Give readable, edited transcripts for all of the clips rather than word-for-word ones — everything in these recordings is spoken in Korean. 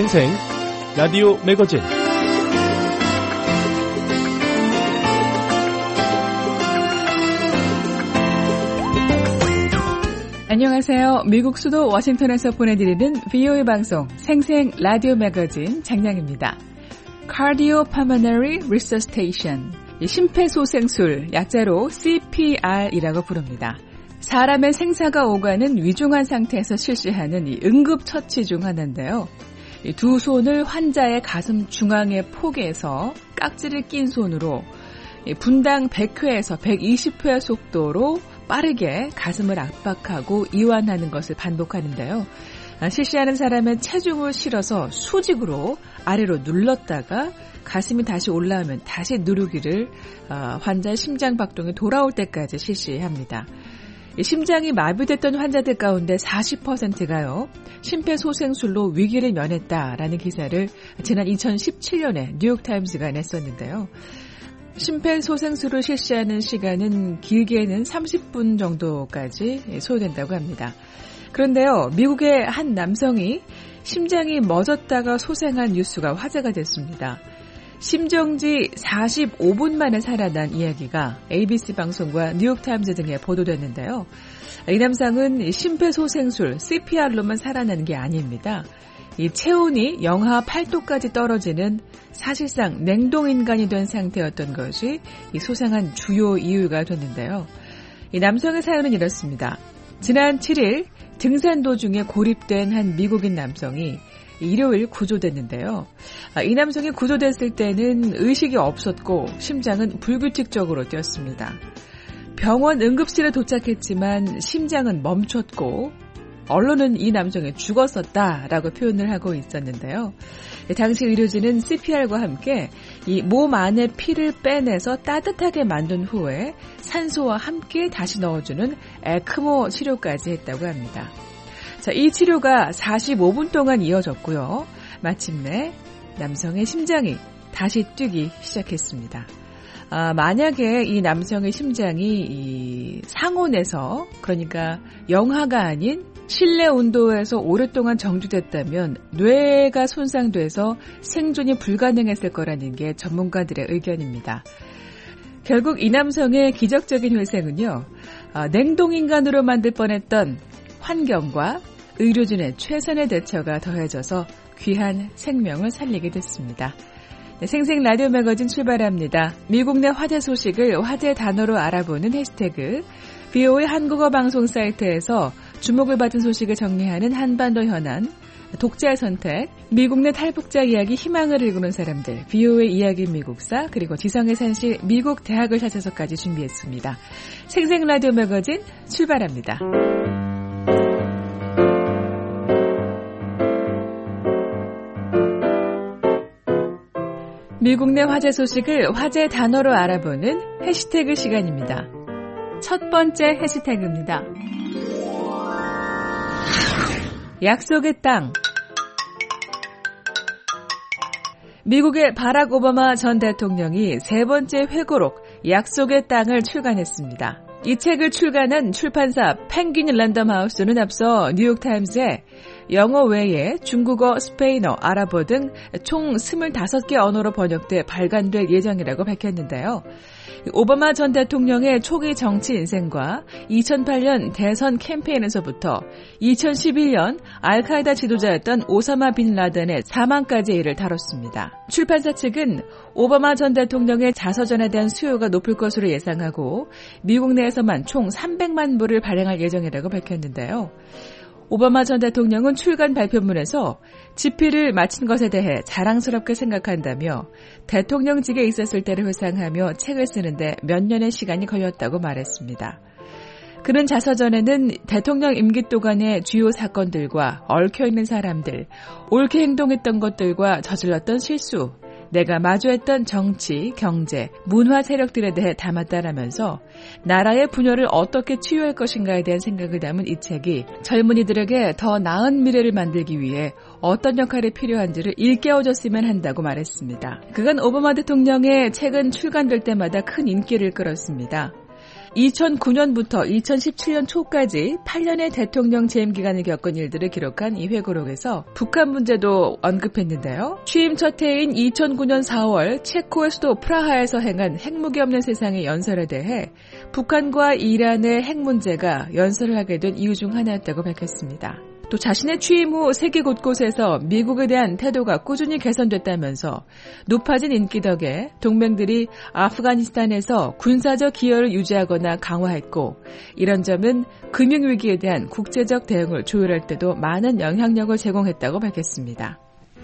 생생 라디오 매거진 안녕하세요. 미국 수도 워싱턴에서 보내드리는 VOA 방송 생생 라디오 매거진 장량입니다. Cardiopulmonary Resuscitation, 심폐소생술, 약자로 CPR이라고 부릅니다. 사람의 생사가 오가는 위중한 상태에서 실시하는 이 응급처치 중 하나인데요. 두 손을 환자의 가슴 중앙에 포개서 깍지를 낀 손으로 분당 100회에서 120회 속도로 빠르게 가슴을 압박하고 이완하는 것을 반복하는데요. 실시하는 사람의 체중을 실어서 수직으로 아래로 눌렀다가 가슴이 다시 올라오면 다시 누르기를 환자의 심장 박동이 돌아올 때까지 실시합니다. 심장이 마비됐던 환자들 가운데 40%가요. 심폐소생술로 위기를 면했다라는 기사를 지난 2017년에 뉴욕타임즈가 냈었는데요. 심폐소생술을 실시하는 시간은 길게는 30분 정도까지 소요된다고 합니다. 그런데요, 미국의 한 남성이 심장이 멎었다가 소생한 뉴스가 화제가 됐습니다. 심정지 45분 만에 살아난 이야기가 ABC 방송과 뉴욕타임즈 등에 보도됐는데요. 이 남성은 심폐소생술 CPR로만 살아나는 게 아닙니다. 이 체온이 영하 8도까지 떨어지는 사실상 냉동인간이 된 상태였던 것이 이 소생한 주요 이유가 됐는데요. 이 남성의 사연은 이렇습니다. 지난 7일 등산 도중에 고립된 한 미국인 남성이 일요일 구조됐는데요. 이 남성이 구조됐을 때는 의식이 없었고 심장은 불규칙적으로 뛰었습니다. 병원 응급실에 도착했지만 심장은 멈췄고 언론은 이 남성이 죽었었다라고 표현을 하고 있었는데요. 당시 의료진은 CPR과 함께 이 몸 안에 피를 빼내서 따뜻하게 만든 후에 산소와 함께 다시 넣어주는 에크모 치료까지 했다고 합니다. 자, 이 치료가 45분 동안 이어졌고요. 마침내 남성의 심장이 다시 뛰기 시작했습니다. 만약에 이 남성의 심장이 이 상온에서, 그러니까 영하가 아닌 실내 온도에서 오랫동안 정지됐다면 뇌가 손상돼서 생존이 불가능했을 거라는 게 전문가들의 의견입니다. 결국 이 남성의 기적적인 회생은요, 냉동인간으로 만들 뻔했던 환경과 의료진의 최선의 대처가 더해져서 귀한 생명을 살리게 됐습니다. 네, 생생 라디오 매거진 출발합니다. 미국 내 화제 소식을 화제 단어로 알아보는 해시태그 VOA 한국어 방송 사이트에서 주목을 받은 소식을 정리하는 한반도 현안, 독자의 선택, 미국 내 탈북자 이야기 희망을 일구는 사람들, VOA 이야기 미국사, 그리고 지성의 산실 미국 대학을 찾아서까지 준비했습니다. 생생 라디오 매거진 출발합니다. 미국 내 화제 소식을 화제 단어로 알아보는 해시태그 시간입니다. 첫 번째 해시태그입니다. 약속의 땅. 미국의 바락 오바마 전 대통령이 세 번째 회고록 약속의 땅을 출간했습니다. 이 책을 출간한 출판사 펭귄 랜덤하우스는 앞서 뉴욕타임즈에 영어 외에 중국어, 스페인어, 아랍어 등 총 25개 언어로 번역돼 발간될 예정이라고 밝혔는데요. 오바마 전 대통령의 초기 정치 인생과 2008년 대선 캠페인에서부터 2011년 알카에다 지도자였던 오사마 빈 라덴의 사망까지 이를 다뤘습니다. 출판사 측은 오바마 전 대통령의 자서전에 대한 수요가 높을 것으로 예상하고 미국 내에서만 총 300만 부를 발행할 예정이라고 밝혔는데요. 오바마 전 대통령은 출간 발표문에서 집필을 마친 것에 대해 자랑스럽게 생각한다며 대통령직에 있었을 때를 회상하며 책을 쓰는데 몇 년의 시간이 걸렸다고 말했습니다. 그는 자서전에는 대통령 임기 동안의 주요 사건들과 얽혀있는 사람들, 옳게 행동했던 것들과 저질렀던 실수, 내가 마주했던 정치, 경제, 문화 세력들에 대해 담았다라면서 나라의 분열을 어떻게 치유할 것인가에 대한 생각을 담은 이 책이 젊은이들에게 더 나은 미래를 만들기 위해 어떤 역할이 필요한지를 일깨워줬으면 한다고 말했습니다. 그간 오바마 대통령의 책은 출간될 때마다 큰 인기를 끌었습니다. 2009년부터 2017년 초까지 8년의 대통령 재임 기간을 겪은 일들을 기록한 이 회고록에서 북한 문제도 언급했는데요. 취임 첫 해인 2009년 4월 체코의 수도 프라하에서 행한 핵무기 없는 세상의 연설에 대해 북한과 이란의 핵 문제가 연설을 하게 된 이유 중 하나였다고 밝혔습니다. 또 자신의 취임 후 세계 곳곳에서 미국에 대한 태도가 꾸준히 개선됐다면서 높아진 인기 덕에 동맹들이 아프가니스탄에서 군사적 기여를 유지하거나 강화했고 이런 점은 금융위기에 대한 국제적 대응을 조율할 때도 많은 영향력을 제공했다고 밝혔습니다.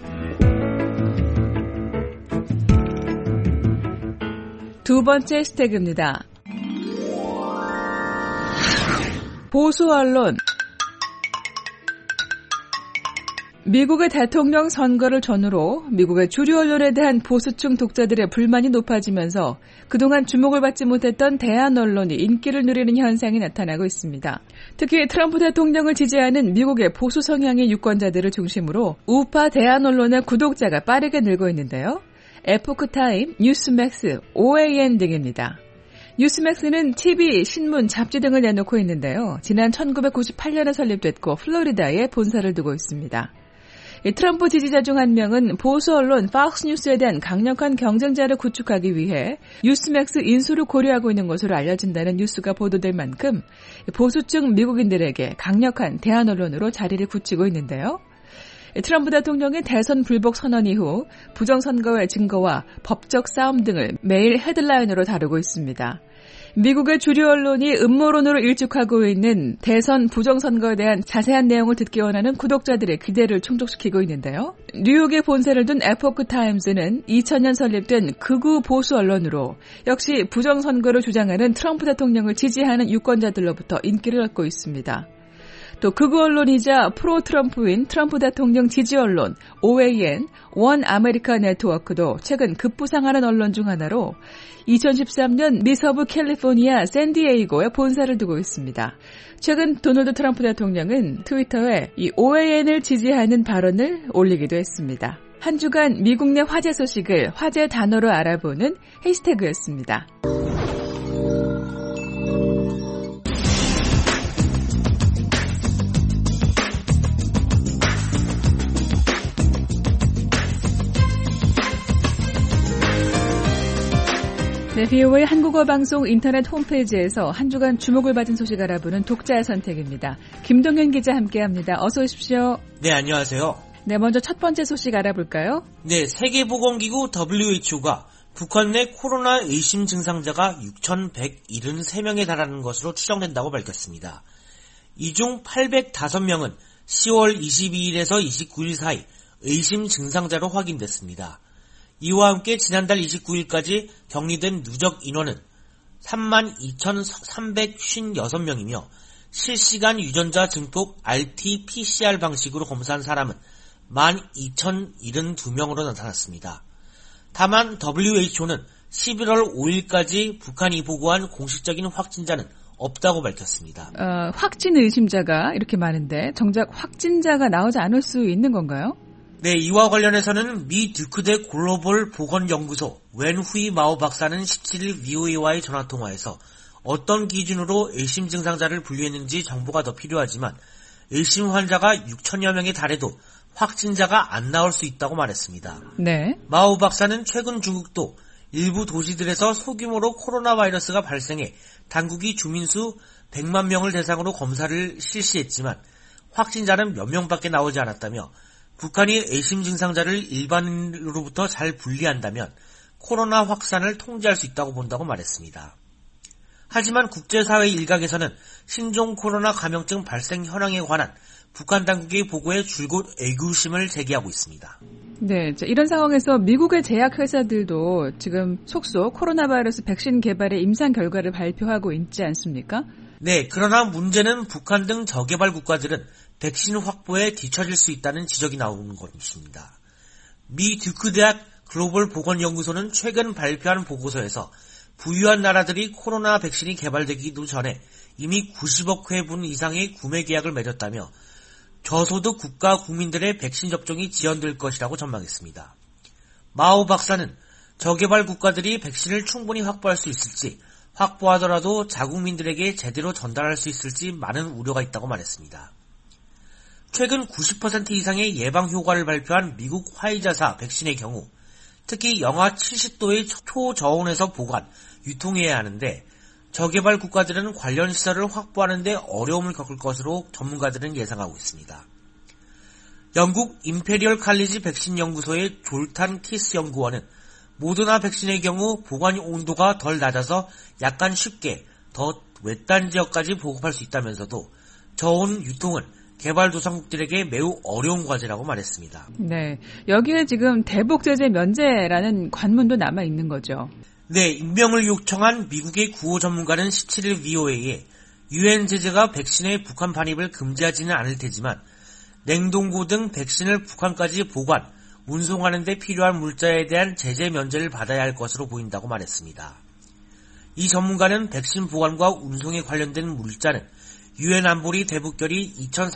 두 번째 해시태그입니다. 보수 언론 미국의 대통령 선거를 전후로 미국의 주류 언론에 대한 보수층 독자들의 불만이 높아지면서 그동안 주목을 받지 못했던 대한 언론이 인기를 누리는 현상이 나타나고 있습니다. 특히 트럼프 대통령을 지지하는 미국의 보수 성향의 유권자들을 중심으로 우파 대한 언론의 구독자가 빠르게 늘고 있는데요. 에포크타임, 뉴스맥스, OAN 등입니다. 뉴스맥스는 TV, 신문, 잡지 등을 내놓고 있는데요. 지난 1998년에 설립됐고 플로리다에 본사를 두고 있습니다. 트럼프 지지자 중 한 명은 보수 언론 팍스뉴스에 대한 강력한 경쟁자를 구축하기 위해 뉴스맥스 인수를 고려하고 있는 것으로 알려진다는 뉴스가 보도될 만큼 보수층 미국인들에게 강력한 대안 언론으로 자리를 굳히고 있는데요. 트럼프 대통령의 대선 불복 선언 이후 부정선거의 증거와 법적 싸움 등을 매일 헤드라인으로 다루고 있습니다. 미국의 주류 언론이 음모론으로 일축하고 있는 대선 부정선거에 대한 자세한 내용을 듣기 원하는 구독자들의 기대를 충족시키고 있는데요. 뉴욕에 본사를 둔 에포크 타임즈는 2000년 설립된 극우 보수 언론으로 역시 부정선거를 주장하는 트럼프 대통령을 지지하는 유권자들로부터 인기를 얻고 있습니다. 또 극우 언론이자 프로 트럼프인 트럼프 대통령 지지 언론 OAN, 원 아메리카 네트워크도 최근 급부상하는 언론 중 하나로 2013년 미서부 캘리포니아 샌디에이고에 본사를 두고 있습니다. 최근 도널드 트럼프 대통령은 트위터에 이 OAN을 지지하는 발언을 올리기도 했습니다. 한 주간 미국 내 화제 소식을 화제 단어로 알아보는 해시태그였습니다. 네, VOA 한국어 방송 인터넷 홈페이지에서 한 주간 주목을 받은 소식 알아보는 독자의 선택입니다. 김동현 기자 함께합니다. 어서 오십시오. 네, 안녕하세요. 네, 먼저 첫 번째 소식 알아볼까요? 네, 세계보건기구 WHO가 북한 내 코로나 의심 증상자가 6,173명에 달하는 것으로 추정된다고 밝혔습니다. 이 중 805명은 10월 22일에서 29일 사이 의심 증상자로 확인됐습니다. 이와 함께 지난달 29일까지 격리된 누적 인원은 32,356명이며 실시간 유전자 증폭 RT-PCR 방식으로 검사한 사람은 12,072명으로 나타났습니다. 다만 WHO는 11월 5일까지 북한이 보고한 공식적인 확진자는 없다고 밝혔습니다. 확진 의심자가 이렇게 많은데 정작 확진자가 나오지 않을 수 있는 건가요? 네, 이와 관련해서는 미 듀크대 글로벌 보건연구소 웬후이 마오 박사는 17일 VOA와의 전화통화에서 어떤 기준으로 의심 증상자를 분류했는지 정보가 더 필요하지만 의심 환자가 6천여 명에 달해도 확진자가 안 나올 수 있다고 말했습니다. 네. 마오 박사는 최근 중국도 일부 도시들에서 소규모로 코로나 바이러스가 발생해 당국이 주민수 100만 명을 대상으로 검사를 실시했지만 확진자는 몇 명밖에 나오지 않았다며 북한이 의심 증상자를 일반인으로부터 잘 분리한다면 코로나 확산을 통제할 수 있다고 본다고 말했습니다. 하지만 국제사회 일각에서는 신종 코로나 감염증 발생 현황에 관한 북한 당국의 보고에 줄곧 의구심을 제기하고 있습니다. 네, 이런 상황에서 미국의 제약회사들도 지금 속속 코로나 바이러스 백신 개발의 임상 결과를 발표하고 있지 않습니까? 네, 그러나 문제는 북한 등 저개발 국가들은 백신 확보에 뒤처질 수 있다는 지적이 나오는 것입니다. 미 듀크 대학 글로벌 보건연구소는 최근 발표한 보고서에서 부유한 나라들이 코로나 백신이 개발되기도 전에 이미 90억 회분 이상의 구매 계약을 맺었다며 저소득 국가 국민들의 백신 접종이 지연될 것이라고 전망했습니다. 마오 박사는 저개발 국가들이 백신을 충분히 확보할 수 있을지 확보하더라도 자국민들에게 제대로 전달할 수 있을지 많은 우려가 있다고 말했습니다. 최근 90% 이상의 예방 효과를 발표한 미국 화이자사 백신의 경우 특히 영하 70도의 초저온에서 보관, 유통해야 하는데 저개발 국가들은 관련 시설을 확보하는 데 어려움을 겪을 것으로 전문가들은 예상하고 있습니다. 영국 임페리얼 칼리지 백신 연구소의 졸탄 키스 연구원은 모더나 백신의 경우 보관 온도가 덜 낮아서 약간 쉽게 더 외딴 지역까지 보급할 수 있다면서도 저온 유통은 개발도상국들에게 매우 어려운 과제라고 말했습니다. 네, 여기에 지금 대북 제재 면제라는 관문도 남아 있는 거죠. 네, 임명을 요청한 미국의 구호 전문가는 17일 VOA에 유엔 제재가 백신의 북한 반입을 금지하지는 않을 테지만 냉동고 등 백신을 북한까지 보관, 운송하는 데 필요한 물자에 대한 제재 면제를 받아야 할 것으로 보인다고 말했습니다. 이 전문가는 백신 보관과 운송에 관련된 물자는 유엔 안보리 대북결의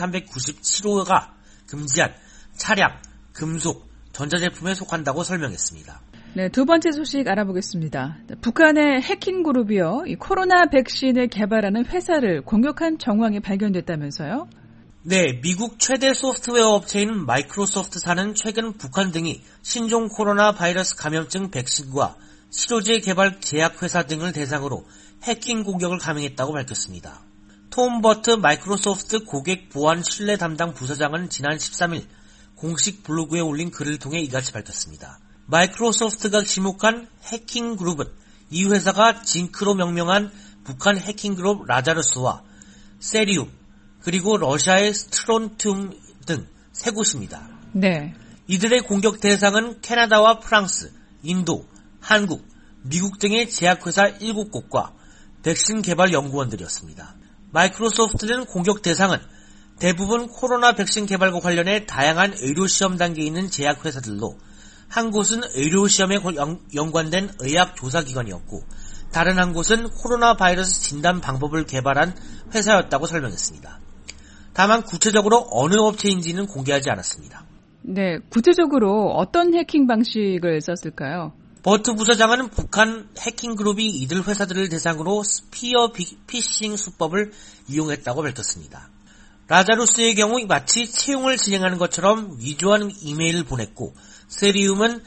2397호가 금지한 차량, 금속, 전자제품에 속한다고 설명했습니다. 네, 두 번째 소식 알아보겠습니다. 북한의 해킹 그룹이요, 이 코로나 백신을 개발하는 회사를 공격한 정황이 발견됐다면서요? 네, 미국 최대 소프트웨어 업체인 마이크로소프트사는 최근 북한 등이 신종 코로나 바이러스 감염증 백신과 치료제 개발 제약회사 등을 대상으로 해킹 공격을 감행했다고 밝혔습니다. 톰 버트 마이크로소프트 고객 보안 신뢰 담당 부서장은 지난 13일 공식 블로그에 올린 글을 통해 이같이 밝혔습니다. 마이크로소프트가 지목한 해킹 그룹은 이 회사가 징크로 명명한 북한 해킹 그룹 라자루스와 세리움, 그리고 러시아의 스트론튬 등 세 곳입니다. 네. 이들의 공격 대상은 캐나다와 프랑스, 인도, 한국, 미국 등의 제약회사 7곳과 백신 개발 연구원들이었습니다. 마이크로소프트는 공격 대상은 대부분 코로나 백신 개발과 관련해 다양한 의료시험 단계에 있는 제약회사들로 한 곳은 의료시험에 연관된 의학조사기관이었고 다른 한 곳은 코로나 바이러스 진단 방법을 개발한 회사였다고 설명했습니다. 다만 구체적으로 어느 업체인지는 공개하지 않았습니다. 네, 구체적으로 어떤 해킹 방식을 썼을까요? 버트 부서장은 북한 해킹 그룹이 이들 회사들을 대상으로 스피어 피싱 수법을 이용했다고 밝혔습니다. 라자루스의 경우 마치 채용을 진행하는 것처럼 위조한 이메일을 보냈고 세리움은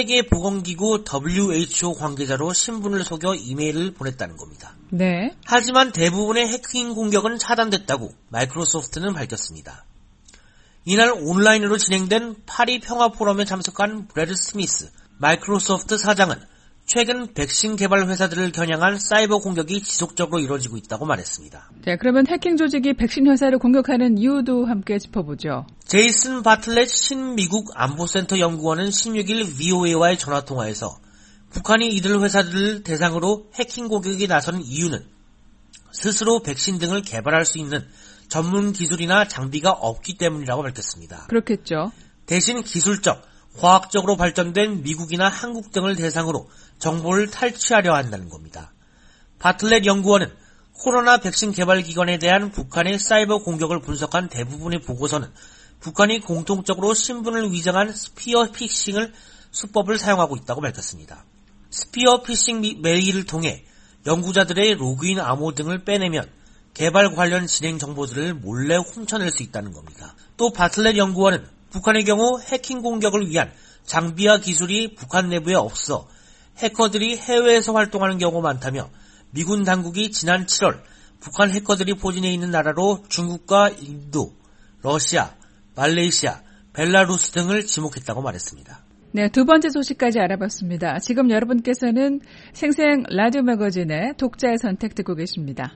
세계보건기구 WHO 관계자로 신분을 속여 이메일을 보냈다는 겁니다. 네. 하지만 대부분의 해킹 공격은 차단됐다고 마이크로소프트는 밝혔습니다. 이날 온라인으로 진행된 파리 평화 포럼에 참석한 브래드 스미스 마이크로소프트 사장은 최근 백신 개발 회사들을 겨냥한 사이버 공격이 지속적으로 이루어지고 있다고 말했습니다. 자, 그러면 해킹 조직이 백신 회사를 공격하는 이유도 함께 짚어보죠. 제이슨 바틀렛 신미국 안보센터 연구원은 16일 VOA와의 전화통화에서 북한이 이들 회사들을 대상으로 해킹 공격에 나선 이유는 스스로 백신 등을 개발할 수 있는 전문 기술이나 장비가 없기 때문이라고 밝혔습니다. 그렇겠죠. 대신 기술적, 과학적으로 발전된 미국이나 한국 등을 대상으로 정보를 탈취하려 한다는 겁니다. 바틀렛 연구원은 코로나 백신 개발 기관에 대한 북한의 사이버 공격을 분석한 대부분의 보고서는 북한이 공통적으로 신분을 위장한 스피어 피싱을 수법을 사용하고 있다고 밝혔습니다. 스피어 피싱 메일을 통해 연구자들의 로그인 암호 등을 빼내면 개발 관련 진행 정보들을 몰래 훔쳐낼 수 있다는 겁니다. 또 바틀렛 연구원은 북한의 경우 해킹 공격을 위한 장비와 기술이 북한 내부에 없어 해커들이 해외에서 활동하는 경우가 많다며 미군 당국이 지난 7월 북한 해커들이 포진해 있는 나라로 중국과 인도, 러시아, 말레이시아, 벨라루스 등을 지목했다고 말했습니다. 네, 두 번째 소식까지 알아봤습니다. 지금 여러분께서는 생생 라디오 매거진의 독자의 선택 듣고 계십니다.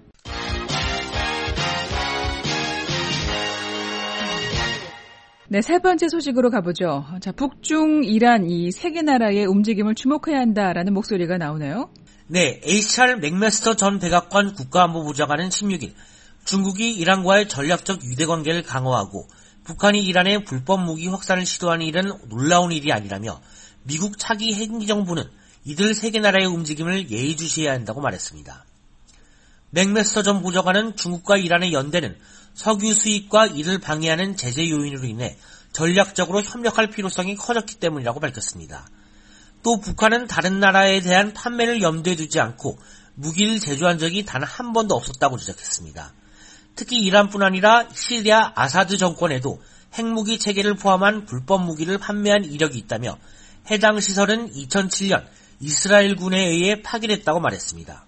네, 세 번째 소식으로 가보죠. 자, 북중, 이란 이 세 개 나라의 움직임을 주목해야 한다라는 목소리가 나오네요. 네, HR 맥메스터 전 백악관 국가안보보좌관은 16일 중국이 이란과의 전략적 유대관계를 강화하고 북한이 이란의 불법 무기 확산을 시도하는 일은 놀라운 일이 아니라며 미국 차기 행정부는 이들 세 개 나라의 움직임을 예의주시해야 한다고 말했습니다. 맥메스터 전 보좌관은 중국과 이란의 연대는 석유 수입과 이를 방해하는 제재 요인으로 인해 전략적으로 협력할 필요성이 커졌기 때문이라고 밝혔습니다. 또 북한은 다른 나라에 대한 판매를 염두에 두지 않고 무기를 제조한 적이 단 한 번도 없었다고 지적했습니다. 특히 이란뿐 아니라 시리아 아사드 정권에도 핵무기 체계를 포함한 불법 무기를 판매한 이력이 있다며 해당 시설은 2007년 이스라엘군에 의해 파괴됐다고 말했습니다.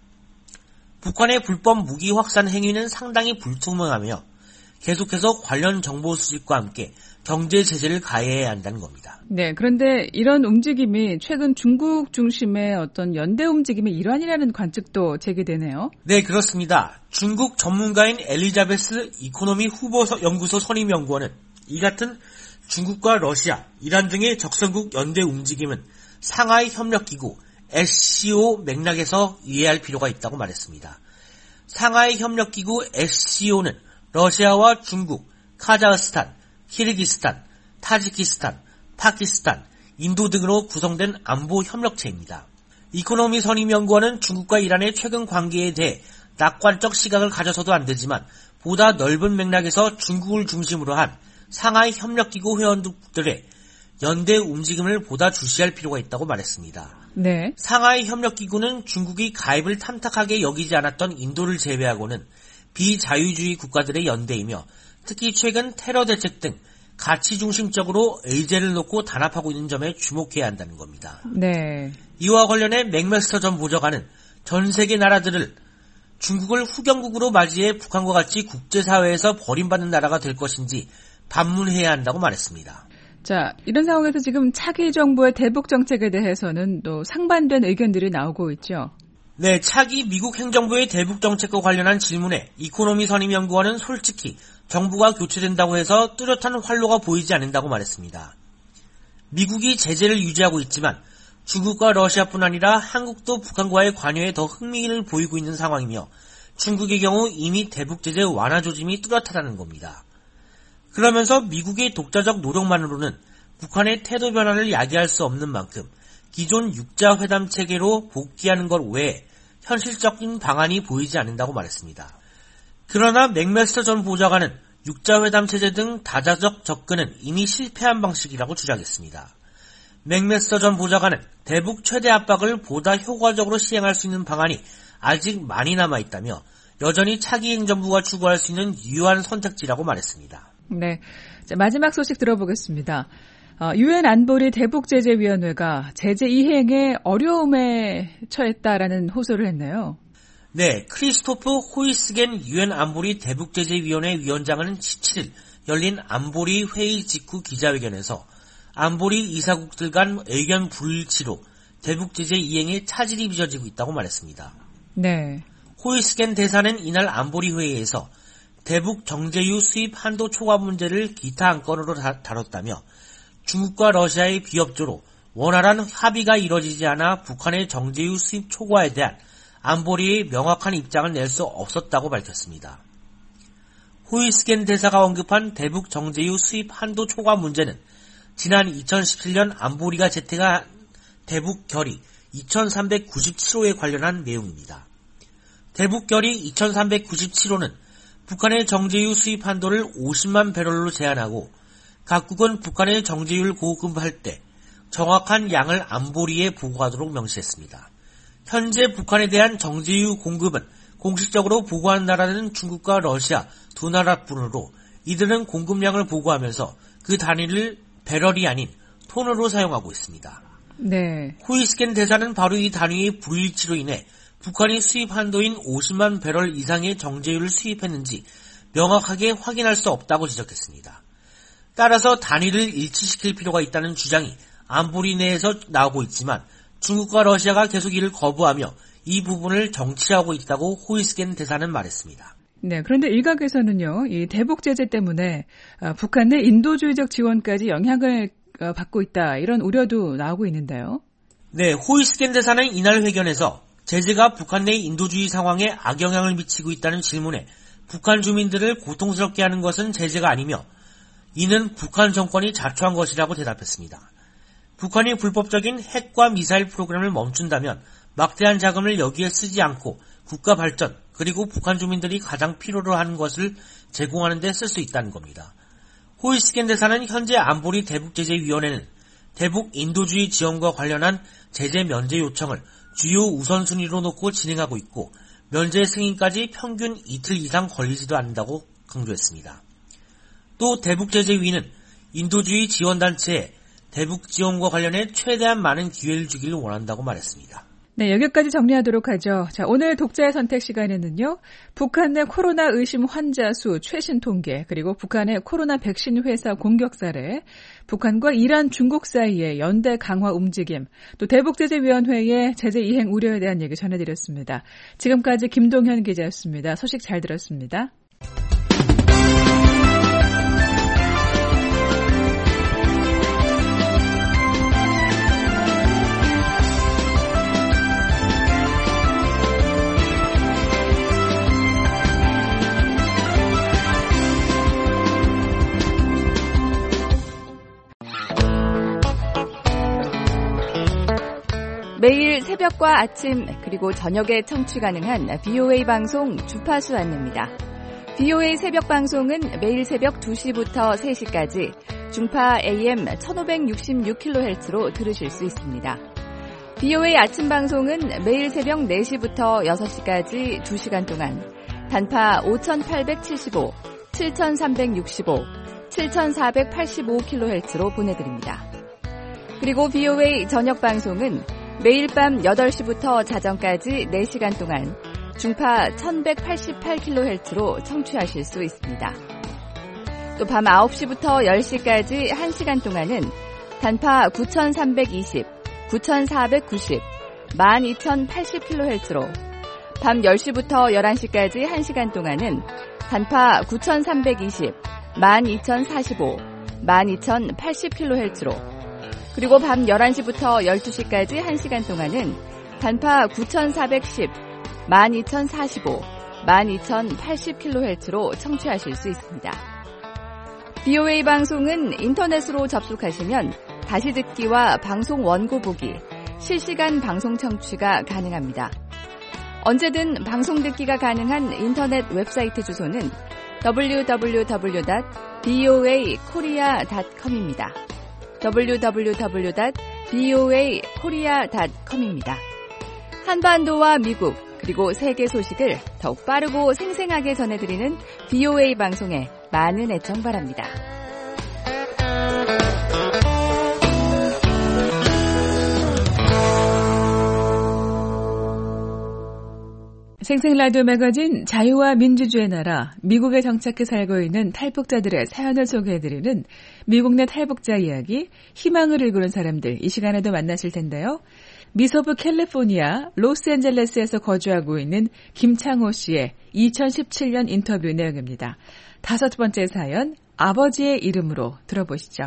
북한의 불법 무기 확산 행위는 상당히 불투명하며 계속해서 관련 정보 수집과 함께 경제 제재를 가해야 한다는 겁니다. 네, 그런데 이런 움직임이 최근 중국 중심의 어떤 연대 움직임의 일환이라는 관측도 제기되네요. 네, 그렇습니다. 중국 전문가인 엘리자베스 이코노미 후보 연구소 선임 연구원은 이 같은 중국과 러시아, 이란 등의 적성국 연대 움직임은 상하이 협력기구 SCO 맥락에서 이해할 필요가 있다고 말했습니다. 상하이 협력기구 SCO는 러시아와 중국, 카자흐스탄, 키르기스탄, 타지키스탄, 파키스탄, 인도 등으로 구성된 안보 협력체입니다. 이코노미 선임연구원은 중국과 이란의 최근 관계에 대해 낙관적 시각을 가져서도 안 되지만 보다 넓은 맥락에서 중국을 중심으로 한 상하이 협력기구 회원국들의 연대 움직임을 보다 주시할 필요가 있다고 말했습니다. 네. 상하이 협력기구는 중국이 가입을 탐탁하게 여기지 않았던 인도를 제외하고는 비자유주의 국가들의 연대이며 특히 최근 테러 대책 등 가치 중심적으로 의제를 놓고 단합하고 있는 점에 주목해야 한다는 겁니다. 네. 이와 관련해 맥메스터 전 보좌관은 전 세계 나라들을 중국을 후견국으로 맞이해 북한과 같이 국제사회에서 버림받는 나라가 될 것인지 반문해야 한다고 말했습니다. 자, 이런 상황에서 지금 차기 정부의 대북 정책에 대해서는 또 상반된 의견들이 나오고 있죠. 네, 차기 미국 행정부의 대북 정책과 관련한 질문에 이코노미 선임연구원은 솔직히 정부가 교체된다고 해서 뚜렷한 활로가 보이지 않는다고 말했습니다. 미국이 제재를 유지하고 있지만 중국과 러시아뿐 아니라 한국도 북한과의 관여에 더 흥미를 보이고 있는 상황이며 중국의 경우 이미 대북 제재 완화 조짐이 뚜렷하다는 겁니다. 그러면서 미국의 독자적 노력만으로는 북한의 태도 변화를 야기할 수 없는 만큼 기존 육자회담 체계로 복귀하는 것 외에 현실적인 방안이 보이지 않는다고 말했습니다. 그러나 맥메스터 전 보좌관은 육자회담 체제 등 다자적 접근은 이미 실패한 방식이라고 주장했습니다. 맥메스터 전 보좌관은 대북 최대 압박을 보다 효과적으로 시행할 수 있는 방안이 아직 많이 남아있다며 여전히 차기 행정부가 추구할 수 있는 유효한 선택지라고 말했습니다. 네, 자, 마지막 소식 들어보겠습니다. 유엔 안보리 대북제재위원회가 제재 이행에 어려움에 처했다라는 호소를 했네요. 네, 크리스토프 호이스겐 유엔 안보리 대북제재위원회 위원장은 17일 열린 안보리 회의 직후 기자회견에서 안보리 이사국들 간 의견 불일치로 대북제재 이행에 차질이 빚어지고 있다고 말했습니다. 네. 호이스겐 대사는 이날 안보리 회의에서 대북 정제유 수입 한도 초과 문제를 기타 안건으로 다뤘다며 중국과 러시아의 비협조로 원활한 합의가 이뤄지지 않아 북한의 정제유 수입 초과에 대한 안보리의 명확한 입장을 낼 수 없었다고 밝혔습니다. 호이스겐 대사가 언급한 대북 정제유 수입 한도 초과 문제는 지난 2017년 안보리가 채택한 대북 결의 2397호에 관련한 내용입니다. 대북 결의 2397호는 북한의 정제유 수입 한도를 50만 배럴로 제한하고 각국은 북한의 정제유를 공급할 때 정확한 양을 안보리에 보고하도록 명시했습니다. 현재 북한에 대한 정제유 공급은 공식적으로 보고하는 나라는 중국과 러시아 두 나라뿐으로 이들은 공급량을 보고하면서 그 단위를 배럴이 아닌 톤으로 사용하고 있습니다. 네. 호이스겐 대사는 바로 이 단위의 불일치로 인해 북한이 수입 한도인 50만 배럴 이상의 정제유를 수입했는지 명확하게 확인할 수 없다고 지적했습니다. 따라서 단위를 일치시킬 필요가 있다는 주장이 안보리 내에서 나오고 있지만 중국과 러시아가 계속 이를 거부하며 이 부분을 정치하고 있다고 호이스겐 대사는 말했습니다. 네, 그런데 일각에서는요, 이 대북 제재 때문에 북한 내 인도주의적 지원까지 영향을 받고 있다, 이런 우려도 나오고 있는데요. 네, 호이스겐 대사는 이날 회견에서 제재가 북한 내 인도주의 상황에 악영향을 미치고 있다는 질문에 북한 주민들을 고통스럽게 하는 것은 제재가 아니며 이는 북한 정권이 자초한 것이라고 대답했습니다. 북한이 불법적인 핵과 미사일 프로그램을 멈춘다면 막대한 자금을 여기에 쓰지 않고 국가 발전 그리고 북한 주민들이 가장 필요로 하는 것을 제공하는 데 쓸 수 있다는 겁니다. 호이스겐 대사는 현재 안보리 대북제재위원회는 대북 인도주의 지원과 관련한 제재 면제 요청을 주요 우선순위로 놓고 진행하고 있고 면제 승인까지 평균 이틀 이상 걸리지도 않는다고 강조했습니다. 또 대북제재위는 인도주의 지원단체에 대북 지원과 관련해 최대한 많은 기회를 주기를 원한다고 말했습니다. 네, 여기까지 정리하도록 하죠. 자, 오늘 독자의 선택 시간에는요. 북한 내 코로나 의심 환자 수 최신 통계, 그리고 북한의 코로나 백신 회사 공격 사례, 북한과 이란, 중국 사이의 연대 강화 움직임, 또 대북제재위원회의 제재 이행 우려에 대한 얘기 전해드렸습니다. 지금까지 김동현 기자였습니다. 소식 잘 들었습니다. 매일 새벽과 아침 그리고 저녁에 청취 가능한 VOA 방송 주파수 안내입니다. VOA 새벽 방송은 매일 새벽 2시부터 3시까지 중파 AM 1566kHz로 들으실 수 있습니다. VOA 아침 방송은 매일 새벽 4시부터 6시까지 2시간 동안 단파 5875, 7365, 7485kHz로 보내드립니다. 그리고 VOA 저녁 방송은 매일 밤 8시부터 자정까지 4시간 동안 중파 1188kHz로 청취하실 수 있습니다. 또 밤 9시부터 10시까지 1시간 동안은 단파 9320, 9490, 12080kHz로 밤 10시부터 11시까지 1시간 동안은 단파 9320, 12045, 12080kHz로 그리고 밤 11시부터 12시까지 1시간 동안은 단파 9410, 12045, 12080kHz로 청취하실 수 있습니다. VOA 방송은 인터넷으로 접속하시면 다시 듣기와 방송 원고 보기, 실시간 방송 청취가 가능합니다. 언제든 방송 듣기가 가능한 인터넷 웹사이트 주소는 www.voakorea.com입니다. www.voakorea.com입니다. 한반도와 미국 그리고 세계 소식을 더욱 빠르고 생생하게 전해드리는 VOA 방송에 많은 애청 바랍니다. 생생라디오 매거진 자유와 민주주의 나라, 미국에 정착해 살고 있는 탈북자들의 사연을 소개해드리는 미국 내 탈북자 이야기, 희망을 일구는 사람들, 이 시간에도 만나실 텐데요. 미서부 캘리포니아, 로스앤젤레스에서 거주하고 있는 김창호 씨의 2017년 인터뷰 내용입니다. 5번째 사연, 아버지의 이름으로 들어보시죠.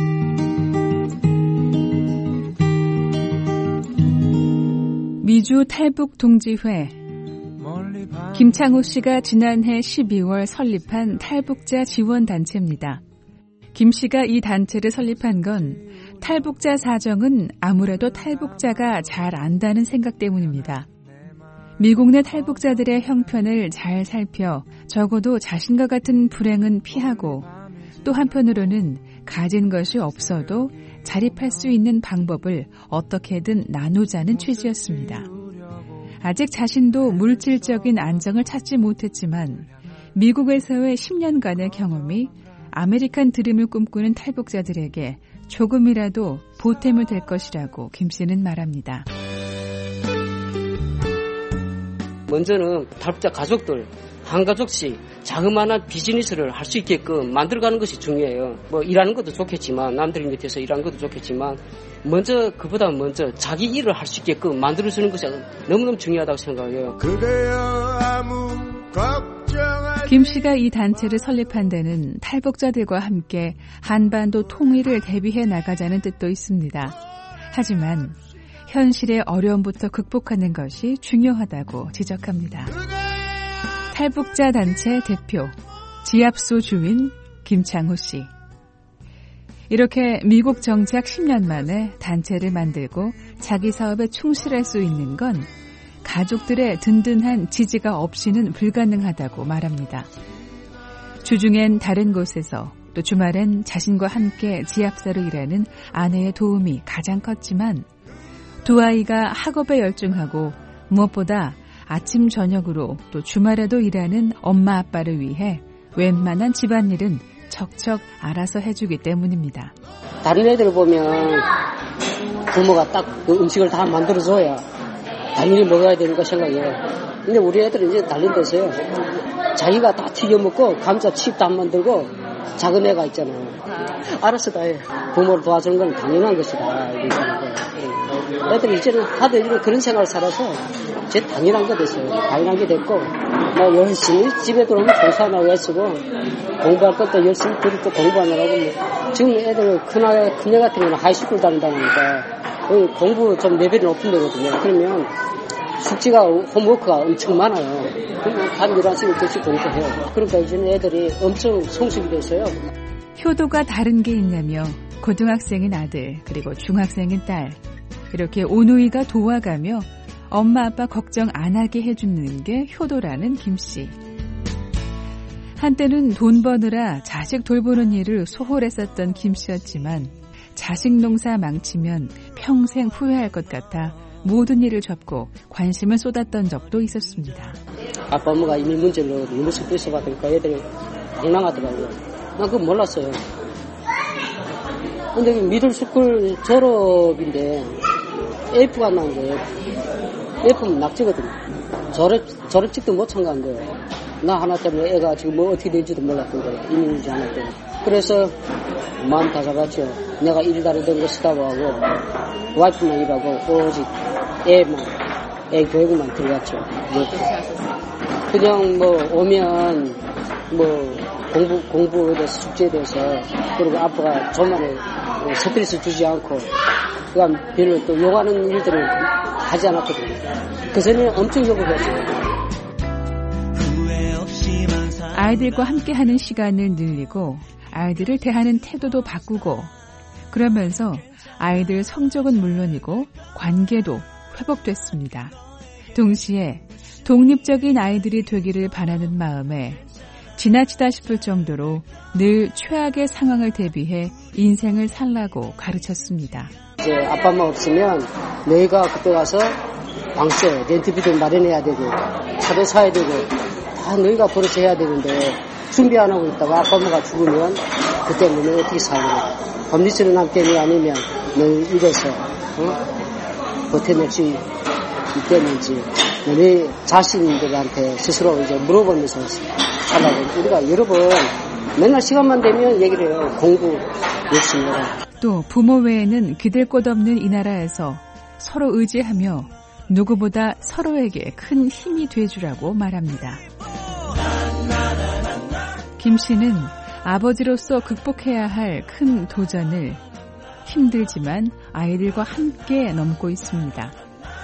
미주 탈북 동지회. 김창호 씨가 지난해 12월 설립한 탈북자 지원단체입니다. 김 씨가 이 단체를 설립한 건 탈북자 사정은 아무래도 탈북자가 잘 안다는 생각 때문입니다. 미국 내 탈북자들의 형편을 잘 살펴 적어도 자신과 같은 불행은 피하고 또 한편으로는 가진 것이 없어도 자립할 수 있는 방법을 어떻게든 나누자는 취지였습니다. 아직 자신도 물질적인 안정을 찾지 못했지만 미국에서의 10년간의 경험이 아메리칸 드림을 꿈꾸는 탈북자들에게 조금이라도 보탬이 될 것이라고 김 씨는 말합니다. 먼저는 탈북자 가족들 한 가족씩 자그마한 비즈니스를 할 수 있게끔 만들어가는 것이 중요해요. 일하는 것도 좋겠지만 남들 밑에서 일하는 것도 좋겠지만 그보다 먼저 자기 일을 할 수 있게끔 만들어주는 것이 너무너무 중요하다고 생각해요. 김 씨가 이 단체를 설립한 데는 탈북자들과 함께 한반도 통일을 대비해 나가자는 뜻도 있습니다. 하지만 현실의 어려움부터 극복하는 것이 중요하다고 지적합니다. 탈북자 단체 대표, 지압소 주인 김창호 씨. 이렇게 미국 정착 10년 만에 단체를 만들고 자기 사업에 충실할 수 있는 건 가족들의 든든한 지지가 없이는 불가능하다고 말합니다. 주중엔 다른 곳에서 또 주말엔 자신과 함께 지압사로 일하는 아내의 도움이 가장 컸지만 두 아이가 학업에 열중하고 무엇보다 아침 저녁으로 또 주말에도 일하는 엄마 아빠를 위해 웬만한 집안일은 척척 알아서 해주기 때문입니다. 다른 애들 보면 부모가 딱 그 음식을 다 만들어줘야 당연히 먹어야 되는 거 생각해요. 근데 우리 애들은 이제 다른 데서요. 자기가 다 튀겨먹고 감자 칩도 안 만들고 작은 애가 있잖아요. 알아서 다 해. 부모를 도와주는 건 당연한 것이다. 애들이 이제는 다들 그런 생활을 살아서 이제 당연한 게 됐어요. 당연한 게 됐고 뭐 열심히 집에 들어오면 공부하느라고 애쓰고 공부할 것도 열심히 또 공부하느라고 뭐. 지금 애들 큰애 같은 경우는 하이스쿨 다닌다니까 공부 좀 레벨이 높은 데거든요. 그러면 숙제가 홈워크가 엄청 많아요. 그러면 단 11시간씩 공부해요. 그러니까 이제는 애들이 엄청 성숙이 됐어요. 효도가 다른 게 있냐며 고등학생인 아들 그리고 중학생인 딸 이렇게 오누이가 도와가며 엄마 아빠 걱정 안 하게 해주는 게 효도라는 김씨. 한때는 돈 버느라 자식 돌보는 일을 소홀했었던 김씨였지만 자식 농사 망치면 평생 후회할 것 같아 모든 일을 접고 관심을 쏟았던 적도 있었습니다. 아빠 엄마가 이미 문제로 너무 스트레스 받으니까 애들이 당황하더라고요. 난 그건 몰랐어요. 근데 미들스쿨 졸업인데 F가 나온 거예요. F는 낙지거든요. 졸업직도 못 참가한 거예요. 나 하나 때문에 애가 지금 뭐 어떻게 될지도 몰랐던 거예요. 이민지 하나 때문에. 그래서 마음 다 잡았죠. 내가 일다리던 거 쓰다고 하고 와이프만 일하고 오직 애 교육만 들어갔죠. 그냥 뭐 오면 뭐 공부에 대해서 숙제에 대해서 그리고 아빠가 저만의 스트레스 주지 않고 그간 별로 또 욕하는 일들을 하지 않았거든요. 그 전에는 엄청 욕을 했어요. 아이들과 함께하는 시간을 늘리고 아이들을 대하는 태도도 바꾸고 그러면서 아이들 성적은 물론이고 관계도 회복됐습니다. 동시에 독립적인 아이들이 되기를 바라는 마음에 지나치다 싶을 정도로 늘 최악의 상황을 대비해 인생을 살라고 가르쳤습니다. 이제 아빠 엄마 없으면 너희가 그때 가서 방세, 렌트비도 마련해야 되고 차도 사야 되고 다 너희가 벌어서 해야 되는데 준비 안 하고 있다가 아빠 엄마가 죽으면 그때 너희 어떻게 살냐. 법리스는 남 때문에 아니면 너희 이래서 버텨낼 수 있겠는지 너희 자신들한테 스스로 이제 물어보면서 살라고. 우리가 여러 번 맨날 시간만 되면 얘기를 해요. 공부 열심히 해라. 또 부모 외에는 기댈 곳 없는 이 나라에서 서로 의지하며 누구보다 서로에게 큰 힘이 돼주라고 말합니다. 김 씨는 아버지로서 극복해야 할 큰 도전을 힘들지만 아이들과 함께 넘고 있습니다.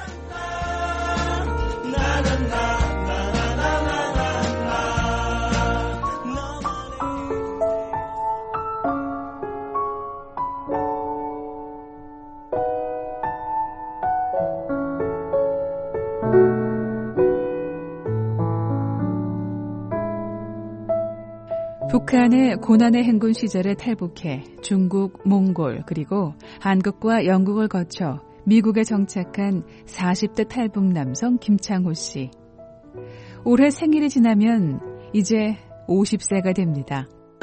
북한의 고난의 행군 시절에 탈북해 중국, 몽골 그리고 한국과 영국을 거쳐 미국에 정착한 40대 탈북 남성 김창호 씨. 올해 생일이 지나면 이제 50세가 됩니다.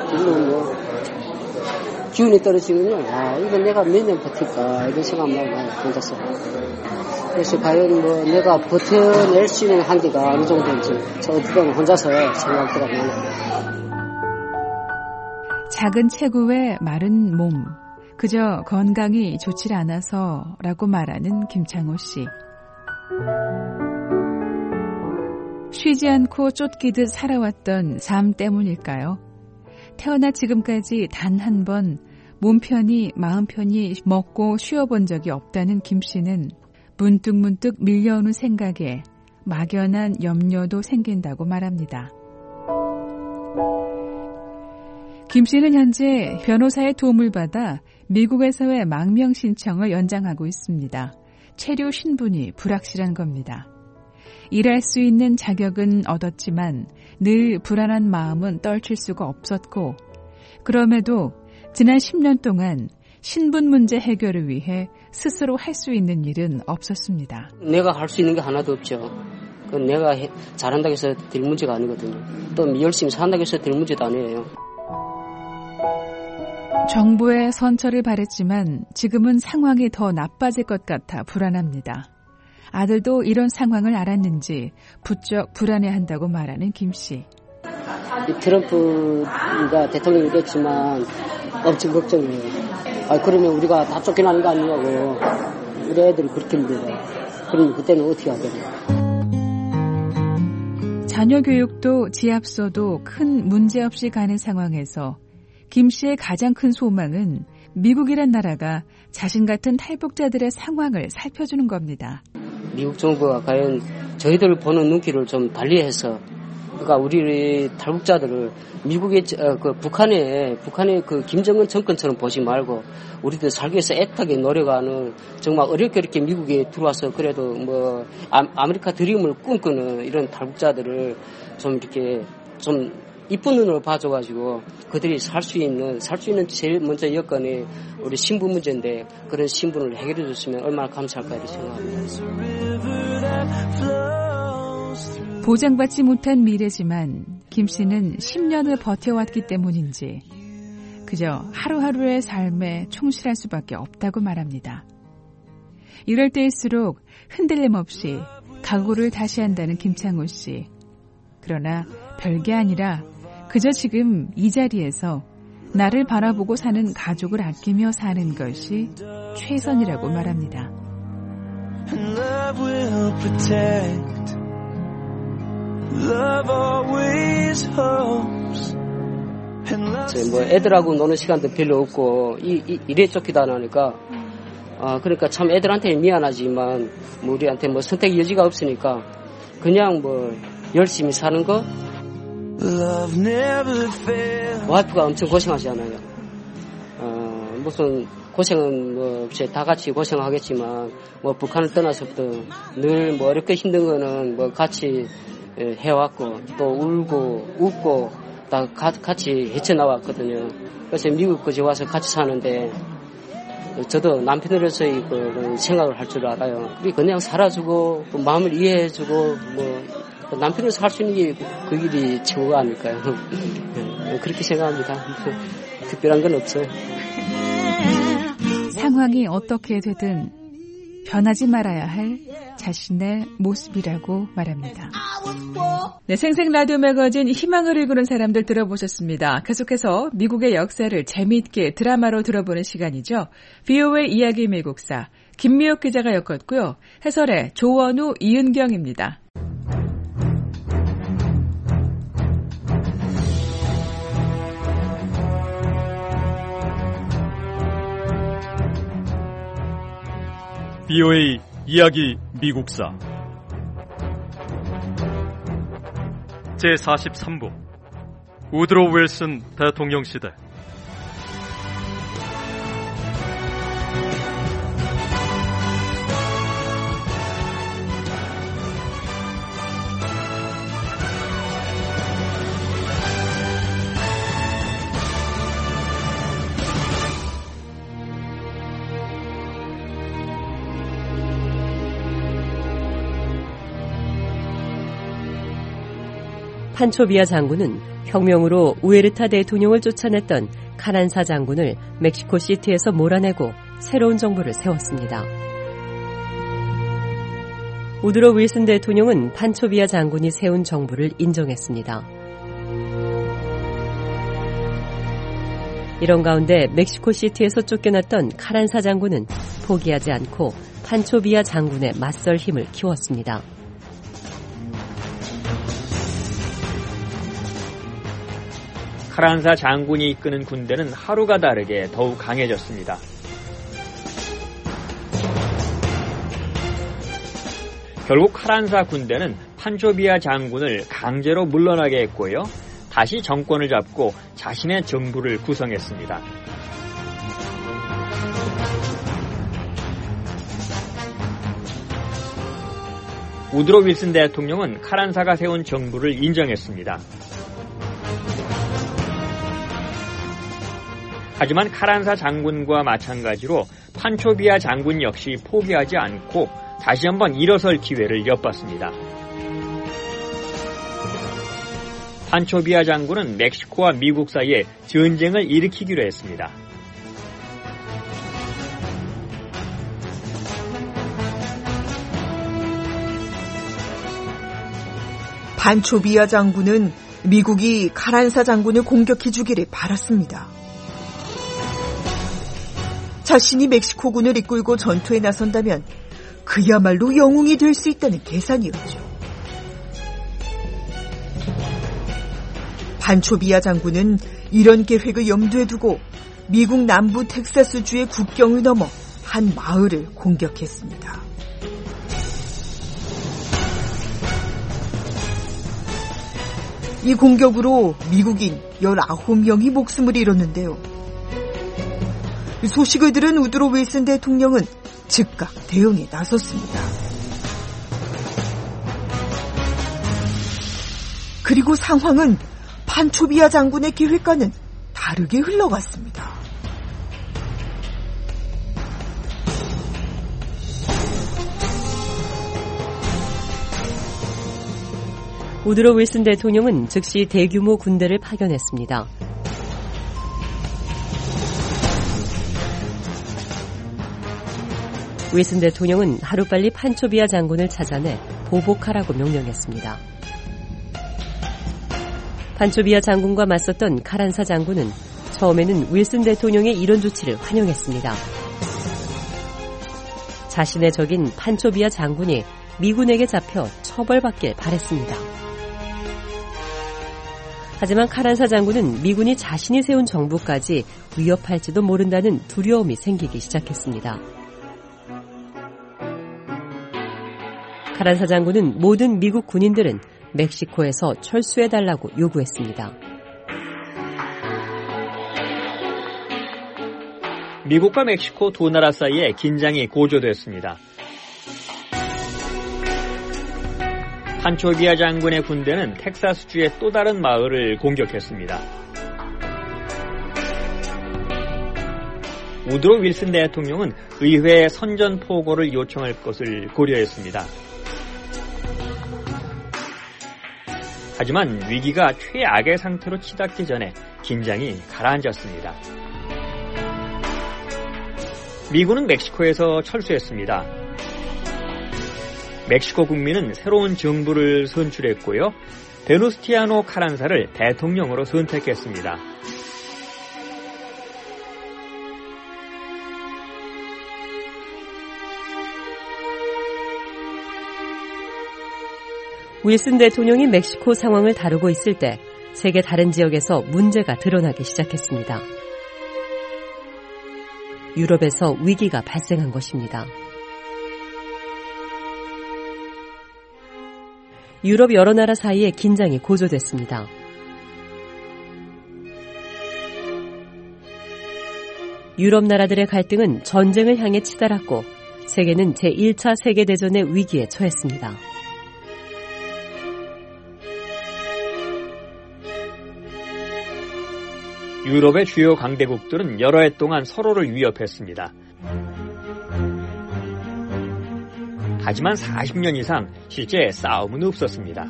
기운이 떨어지면요. 이거 내가 몇 년 버틸까 이런 생각만 많이 혼자서. 그래서 과연 뭐 내가 버텨낼 수 있는 한계가 어느 정도인지 저 어떻게 혼자서 생각보다 많아요. 작은 체구에 마른 몸, 그저 건강이 좋지 않아서라고 말하는 김창호 씨. 쉬지 않고 쫓기듯 살아왔던 삶 때문일까요? 태어나 지금까지 단 한 번 몸 편히 마음 편히 먹고 쉬어본 적이 없다는 김 씨는 문득문득 밀려오는 생각에 막연한 염려도 생긴다고 말합니다. 김 씨는 현재 변호사의 도움을 받아 미국에서의 망명 신청을 연장하고 있습니다. 체류 신분이 불확실한 겁니다. 일할 수 있는 자격은 얻었지만 늘 불안한 마음은 떨칠 수가 없었고 그럼에도 지난 10년 동안 신분 문제 해결을 위해 스스로 할 수 있는 일은 없었습니다. 내가 할 수 있는 게 하나도 없죠. 그건 내가 잘한다고 해서 될 문제가 아니거든요. 또 열심히 산다고 해서 될 문제도 아니에요. 정부의 선처를 바랬지만 지금은 상황이 더 나빠질 것 같아 불안합니다. 아들도 이런 상황을 알았는지 부쩍 불안해한다고 말하는 김 씨. 트럼프가 대통령이 됐지만 엄청 걱정이에요. 그러면 우리가 다 쫓겨나는 거 아니냐고. 우리 애들이 그렇게 힘들어요. 그러면 그때는 어떻게 하겠냐. 자녀 교육도 지압소도 큰 문제 없이 가는 상황에서 김 씨의 가장 큰 소망은 미국이란 나라가 자신 같은 탈북자들의 상황을 살펴주는 겁니다. 미국 정부가 과연 저희들을 보는 눈길을 좀 달리해서, 그러니까 우리 탈북자들을 미국의 북한의 그 김정은 정권처럼 보지 말고 우리들 살기 위해서 애타게 노력하는, 정말 어렵게 이렇게 미국에 들어와서 그래도 뭐 아메리카 드림을 꿈꾸는 이런 탈북자들을 좀 이렇게 좀 이쁜 눈으로 봐줘가지고 그들이 살 수 있는 제일 먼저 여건이 우리 신분 문제인데, 그런 신분을 해결해 줬으면 얼마나 감사할까 이렇게 생각합니다. 보장받지 못한 미래지만 김 씨는 10년을 버텨왔기 때문인지 그저 하루하루의 삶에 충실할 수밖에 없다고 말합니다. 이럴 때일수록 흔들림 없이 각오를 다시 한다는 김창호 씨. 그러나 별게 아니라 그저 지금 이 자리에서 나를 바라보고 사는 가족을 아끼며 사는 것이 최선이라고 말합니다. 뭐 애들하고 노는 시간도 별로 없고 일에 쫓기다 나니까 그러니까 참 애들한테 미안하지만 뭐 우리한테 뭐 선택 여지가 없으니까 그냥 뭐 열심히 사는 거. 와이프가 엄청 고생하잖아요. 무슨 고생은 뭐 다 같이 고생하겠지만 뭐 북한을 떠나서부터 늘 뭐 어렵게 힘든 거는 뭐 같이 해왔고 또 울고 웃고 다 같이 헤쳐나왔거든요. 그래서 미국까지 와서 같이 사는데 저도 남편으로서의 그 생각을 할 줄 알아요. 그냥 살아주고 마음을 이해해주고 뭐 남편으로서 할 수 있는 게 그 길이 최고가 아닐까요? 그렇게 생각합니다. 특별한 건 없어요. 상황이 어떻게 되든 변하지 말아야 할 자신의 모습이라고 말합니다. 네, 생생 라디오 매거진 희망을 읽는 사람들 들어보셨습니다. 계속해서 미국의 역사를 재미있게 드라마로 들어보는 시간이죠. VOA 이야기 미국사 김미옥 기자가 엮었고요. 해설의 조원우, 이은경입니다. VOA 이야기 미국사 제43부 우드로 윌슨 대통령 시대. 판초비아 장군은 혁명으로 우에르타 대통령을 쫓아냈던 카란사 장군을 멕시코 시티에서 몰아내고 새로운 정부를 세웠습니다. 우드로 윌슨 대통령은 판초비아 장군이 세운 정부를 인정했습니다. 이런 가운데 멕시코 시티에서 쫓겨났던 카란사 장군은 포기하지 않고 판초비아 장군의 맞설 힘을 키웠습니다. 카란사 장군이 이끄는 군대는 하루가 다르게 더욱 강해졌습니다. 결국 카란사 군대는 판초비아 장군을 강제로 물러나게 했고요. 다시 정권을 잡고 자신의 정부를 구성했습니다. 우드로 윌슨 대통령은 카란사가 세운 정부를 인정했습니다. 하지만 카란사 장군과 마찬가지로 판초비아 장군 역시 포기하지 않고 다시 한번 일어설 기회를 엿봤습니다. 판초비아 장군은 멕시코와 미국 사이에 전쟁을 일으키기로 했습니다. 판초비아 장군은 미국이 카란사 장군을 공격해주기를 바랐습니다. 자신이 멕시코군을 이끌고 전투에 나선다면 그야말로 영웅이 될 수 있다는 계산이었죠. 판초비아 장군은 이런 계획을 염두에 두고 미국 남부 텍사스주의 국경을 넘어 한 마을을 공격했습니다. 이 공격으로 미국인 19명이 목숨을 잃었는데요. 소식을 들은 우드로 윌슨 대통령은 즉각 대응에 나섰습니다. 그리고 상황은 판초비아 장군의 계획과는 다르게 흘러갔습니다. 우드로 윌슨 대통령은 즉시 대규모 군대를 파견했습니다. 윌슨 대통령은 하루빨리 판초비아 장군을 찾아내 보복하라고 명령했습니다. 판초비아 장군과 맞섰던 카란사 장군은 처음에는 윌슨 대통령의 이런 조치를 환영했습니다. 자신의 적인 판초비아 장군이 미군에게 잡혀 처벌받길 바랬습니다. 하지만 카란사 장군은 미군이 자신이 세운 정부까지 위협할지도 모른다는 두려움이 생기기 시작했습니다. 카란사 장군은 모든 미국 군인들은 멕시코에서 철수해달라고 요구했습니다. 미국과 멕시코 두 나라 사이에 긴장이 고조됐습니다. 판초비아 장군의 군대는 텍사스주의 또 다른 마을을 공격했습니다. 우드로 윌슨 대통령은 의회에 선전포고를 요청할 것을 고려했습니다. 하지만 위기가 최악의 상태로 치닫기 전에 긴장이 가라앉았습니다. 미군은 멕시코에서 철수했습니다. 멕시코 국민은 새로운 정부를 선출했고요. 베누스티아노 카란사를 대통령으로 선택했습니다. 윌슨 대통령이 멕시코 상황을 다루고 있을 때 세계 다른 지역에서 문제가 드러나기 시작했습니다. 유럽에서 위기가 발생한 것입니다. 유럽 여러 나라 사이에 긴장이 고조됐습니다. 유럽 나라들의 갈등은 전쟁을 향해 치달았고 세계는 제1차 세계대전의 위기에 처했습니다. 유럽의 주요 강대국들은 여러 해 동안 서로를 위협했습니다. 하지만 40년 이상 실제 싸움은 없었습니다.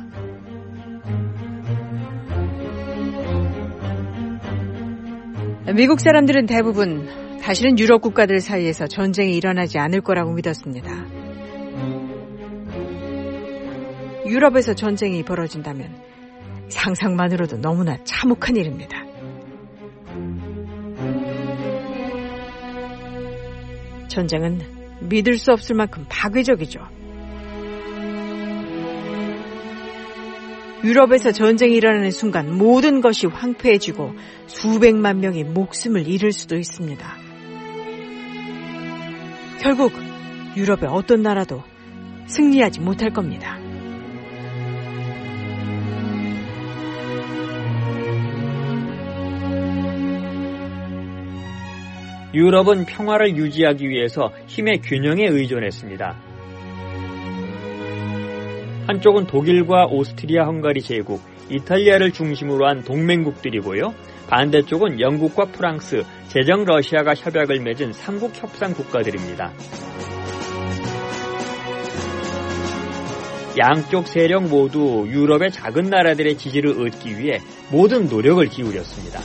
미국 사람들은 대부분 다시는 유럽 국가들 사이에서 전쟁이 일어나지 않을 거라고 믿었습니다. 유럽에서 전쟁이 벌어진다면 상상만으로도 너무나 참혹한 일입니다. 전쟁은 믿을 수 없을 만큼 파괴적이죠. 유럽에서 전쟁이 일어나는 순간 모든 것이 황폐해지고 수백만 명이 목숨을 잃을 수도 있습니다. 결국 유럽의 어떤 나라도 승리하지 못할 겁니다. 유럽은 평화를 유지하기 위해서 힘의 균형에 의존했습니다. 한쪽은 독일과 오스트리아 헝가리 제국, 이탈리아를 중심으로 한 동맹국들이고요. 반대쪽은 영국과 프랑스, 제정 러시아가 협약을 맺은 삼국 협상 국가들입니다. 양쪽 세력 모두 유럽의 작은 나라들의 지지를 얻기 위해 모든 노력을 기울였습니다.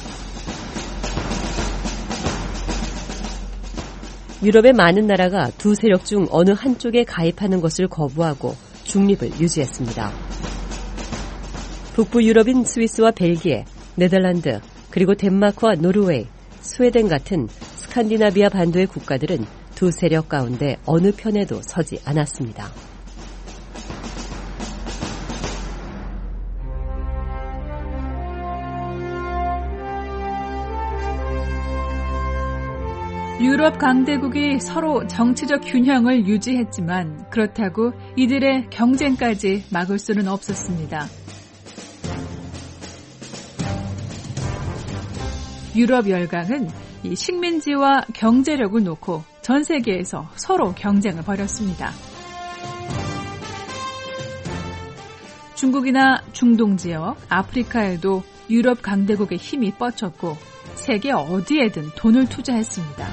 유럽의 많은 나라가 두 세력 중 어느 한쪽에 가입하는 것을 거부하고 중립을 유지했습니다. 북부 유럽인 스위스와 벨기에, 네덜란드, 그리고 덴마크와 노르웨이, 스웨덴 같은 스칸디나비아 반도의 국가들은 두 세력 가운데 어느 편에도 서지 않았습니다. 유럽 강대국이 서로 정치적 균형을 유지했지만 그렇다고 이들의 경쟁까지 막을 수는 없었습니다. 유럽 열강은 이 식민지와 경제력을 놓고 전 세계에서 서로 경쟁을 벌였습니다. 중국이나 중동 지역, 아프리카에도 유럽 강대국의 힘이 뻗쳤고 세계 어디에든 돈을 투자했습니다.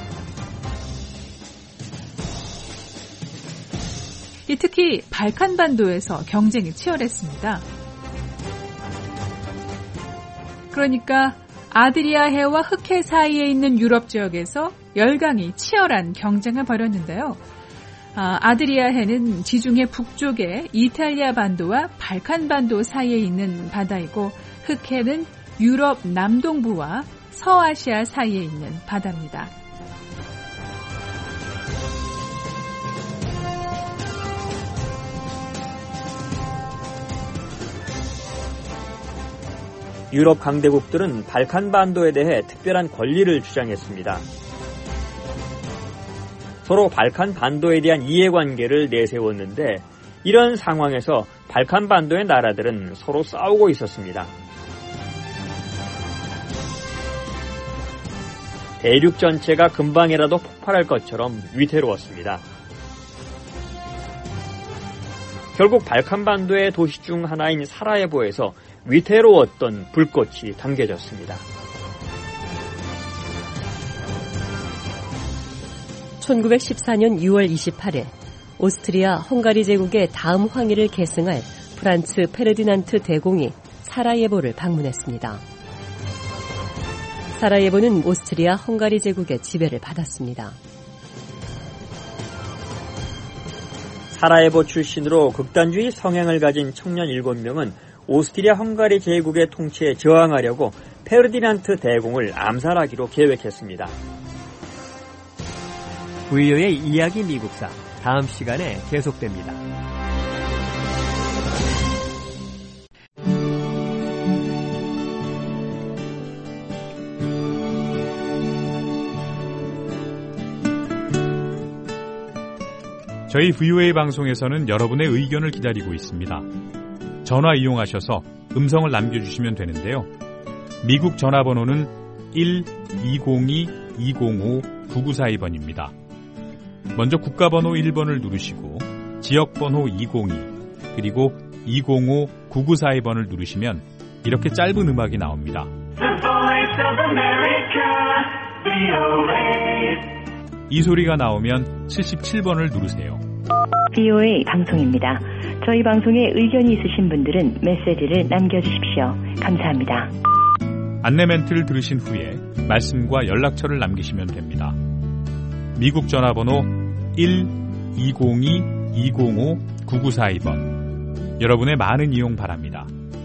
특히 발칸반도에서 경쟁이 치열했습니다. 그러니까 아드리아해와 흑해 사이에 있는 유럽 지역에서 열강이 치열한 경쟁을 벌였는데요. 아드리아해는 지중해 북쪽의 이탈리아 반도와 발칸반도 사이에 있는 바다이고 흑해는 유럽 남동부와 서아시아 사이에 있는 바다입니다. 유럽 강대국들은 발칸반도에 대해 특별한 권리를 주장했습니다. 서로 발칸반도에 대한 이해관계를 내세웠는데 이런 상황에서 발칸반도의 나라들은 서로 싸우고 있었습니다. 대륙 전체가 금방이라도 폭발할 것처럼 위태로웠습니다. 결국 발칸반도의 도시 중 하나인 사라예보에서 위태로웠던 불꽃이 당겨졌습니다. 1914년 6월 28일 오스트리아 헝가리 제국의 다음 황위를 계승할 프란츠 페르디난트 대공이 사라예보를 방문했습니다. 사라예보는 오스트리아 헝가리 제국의 지배를 받았습니다. 사라예보 출신으로 극단주의 성향을 가진 청년 7명은 오스트리아 헝가리 제국의 통치에 저항하려고 페르디난트 대공을 암살하기로 계획했습니다. VOA의 이야기 미국사 다음 시간에 계속됩니다. 저희 VOA 방송에서는 여러분의 의견을 기다리고 있습니다. 전화 이용하셔서 음성을 남겨주시면 되는데요. 미국 전화번호는 1-202-205-9942번입니다. 먼저 국가번호 1번을 누르시고 지역번호 202 그리고 205-9942번을 누르시면 이렇게 짧은 음악이 나옵니다. 이 소리가 나오면 77번을 누르세요. VOA 방송입니다. 저희 방송에 의견이 있으신 분들은 메시지를 남겨주십시오. 감사합니다. 안내 멘트를 들으신 후에 말씀과 연락처를 남기시면 됩니다. 미국 전화번호 1-202-205-9942번. 여러분의 많은 이용 바랍니다.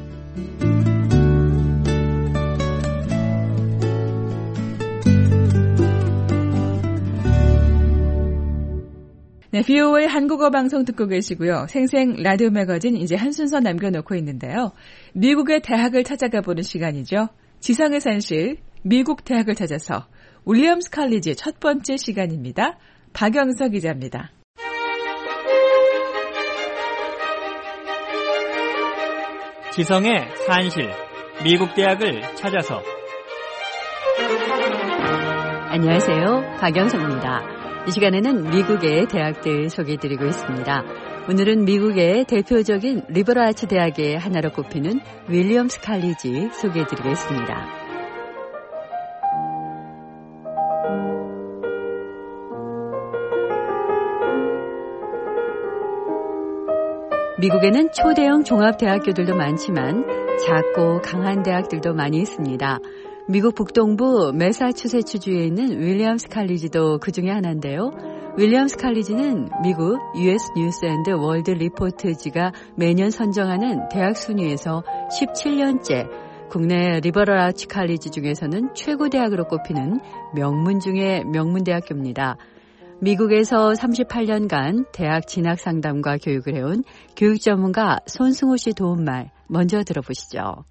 네, VOA 한국어 방송 듣고 계시고요. 생생 라디오 매거진 이제 한 순서 남겨놓고 있는데요. 미국의 대학을 찾아가 보는 시간이죠. 지성의 산실, 미국 대학을 찾아서 윌리엄스 칼리지의 첫 번째 시간입니다. 박영석 기자입니다. 지성의 산실, 미국 대학을 찾아서. 안녕하세요. 박영석입니다. 이 시간에는 미국의 대학들 소개해드리고 있습니다. 오늘은 미국의 대표적인 리버럴 아츠 대학의 하나로 꼽히는 윌리엄스 칼리지 소개해드리겠습니다. 미국에는 초대형 종합대학교들도 많지만 작고 강한 대학들도 많이 있습니다. 미국 북동부 매사추세츠주에 있는 윌리엄스 칼리지도 그 중에 하나인데요. 윌리엄스 칼리지는 미국 US 뉴스 앤드 월드 리포트지가 매년 선정하는 대학 순위에서 17년째 국내 리버럴 아츠 칼리지 중에서는 최고 대학으로 꼽히는 명문 중의 명문 대학교입니다. 미국에서 38년간 대학 진학 상담과 교육을 해온 교육 전문가 손승호 씨 도움말 먼저 들어보시죠.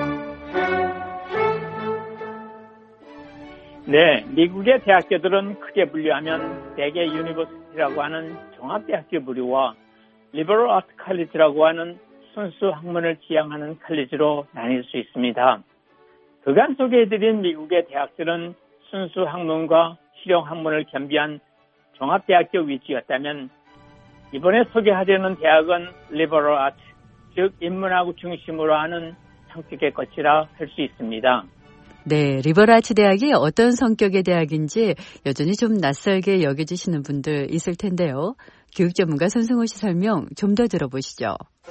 네, 미국의 대학교들은 크게 분류하면 대개 유니버시티라고 하는 종합대학교 부류와 리버럴 아트 칼리지라고 하는 순수 학문을 지향하는 칼리지로 나뉠 수 있습니다. 그간 소개해드린 미국의 대학들은 순수 학문과 실용 학문을 겸비한 종합대학교 위주였다면 이번에 소개하려는 대학은 리버럴 아트, 즉 인문학을 중심으로 하는 성격의 것이라 할 수 있습니다. 네, 리버럴 아츠 대학이 어떤 성격의 대학인지 여전히 좀 낯설게 여겨지시는 분들 있을 텐데요. 교육 전문가 손승호 씨 설명 좀 더 들어보시죠.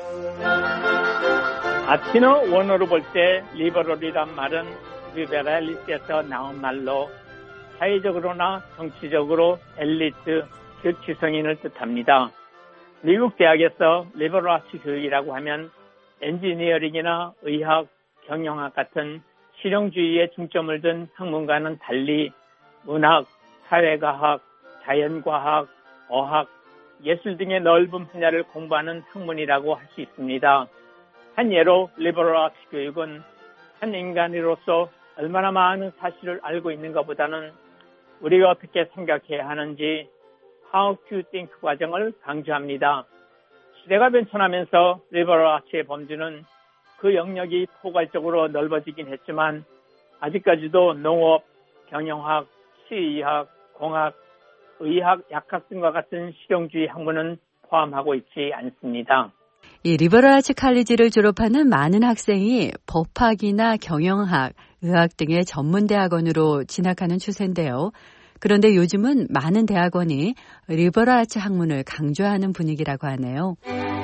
아치너 원어로 볼 때 리버럴이란 말은 리베랄리스에서 나온 말로 사회적으로나 정치적으로 엘리트, 즉 지성인을 뜻합니다. 미국 대학에서 리버럴 아츠 교육이라고 하면 엔지니어링이나 의학, 경영학 같은 실용주의에 중점을 둔 학문과는 달리 문학, 사회과학, 자연과학, 어학, 예술 등의 넓은 분야를 공부하는 학문이라고 할 수 있습니다. 한 예로 리버럴 아츠 교육은 한 인간으로서 얼마나 많은 사실을 알고 있는가 보다는 우리가 어떻게 생각해야 하는지 How to think 과정을 강조합니다. 시대가 변천하면서 리버럴 아츠의 범주는 그 영역이 포괄적으로 넓어지긴 했지만 아직까지도 농업, 경영학, 시의학, 공학, 의학, 약학 등과 같은 실용주의 학문은 포함하고 있지 않습니다. 이 리버럴 아츠 칼리지를 졸업하는 많은 학생이 법학이나 경영학, 의학 등의 전문 대학원으로 진학하는 추세인데요. 그런데 요즘은 많은 대학원이 리버럴 아츠 학문을 강조하는 분위기라고 하네요.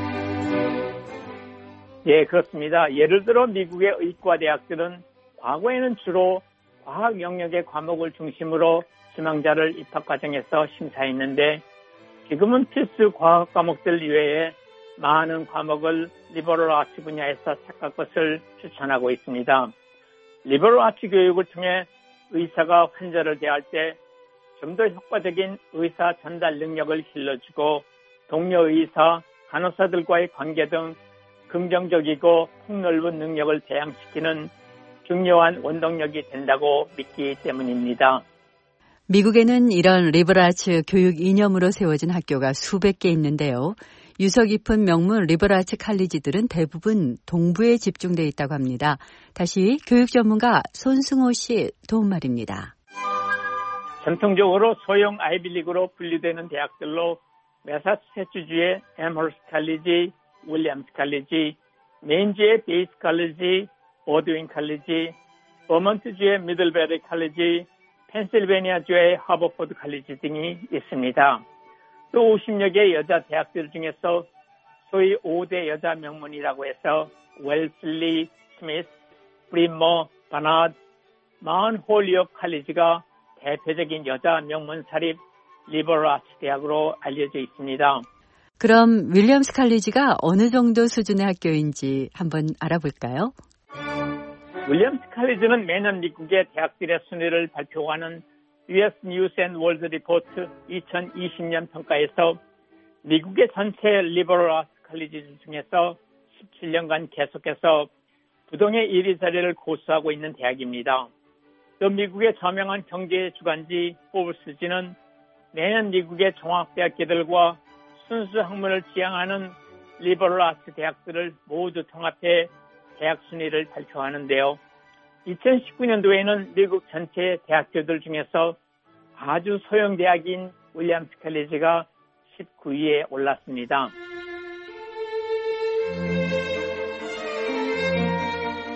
예, 그렇습니다. 예를 들어 미국의 의과 대학들은 과거에는 주로 과학 영역의 과목을 중심으로 지망자를 입학 과정에서 심사했는데 지금은 필수 과학 과목들 이외에 많은 과목을 리버럴 아츠 분야에서 택할 것을 추천하고 있습니다. 리버럴 아츠 교육을 통해 의사가 환자를 대할 때 좀 더 효과적인 의사 전달 능력을 길러주고 동료 의사, 간호사들과의 관계 등 긍정적이고 폭넓은 능력을 배양시키는 중요한 원동력이 된다고 믿기 때문입니다. 미국에는 이런 리버럴 아츠 교육 이념으로 세워진 학교가 수백 개 있는데요. 유서 깊은 명문 리버럴 아츠 칼리지들은 대부분 동부에 집중되어 있다고 합니다. 다시 교육 전문가 손승호 씨 도움말입니다. 전통적으로 소형 아이비리그로 분류되는 대학들로 매사추세츠주의 앰허스트 칼리지, 윌리엄스 칼리지, 메인주의 베이스 칼리지, 보드윈 칼리지, 버먼트주의 미들베리 칼리지, 펜실베니아주의 하버포드 칼리지 등이 있습니다. 또 50여 개의 여자 대학들 중에서 소위 5대 여자 명문이라고 해서 웰슬리, 스미스, 브리머, 바나드, 마운 홀리옥 칼리지가 대표적인 여자 명문 사립 리버럴 아츠 대학으로 알려져 있습니다. 그럼 윌리엄스 칼리지가 어느 정도 수준의 학교인지 한번 알아볼까요? 윌리엄스 칼리지는 매년 미국의 대학들의 순위를 발표하는 US 뉴스 앤 월드 리포트 2020년 평가에서 미국의 전체 리버럴 아츠 칼리지 중에서 17년간 계속해서 부동의 1위 자리를 고수하고 있는 대학입니다. 또 미국의 저명한 경제 주간지 포브스지는 매년 미국의 종합대학교들과 순수 학문을 지향하는 리버럴 아츠 대학들을 모두 통합해 대학 순위를 발표하는데요. 2019년도에는 미국 전체 대학교들 중에서 아주 소형 대학인 윌리엄스 칼리지가 19위에 올랐습니다.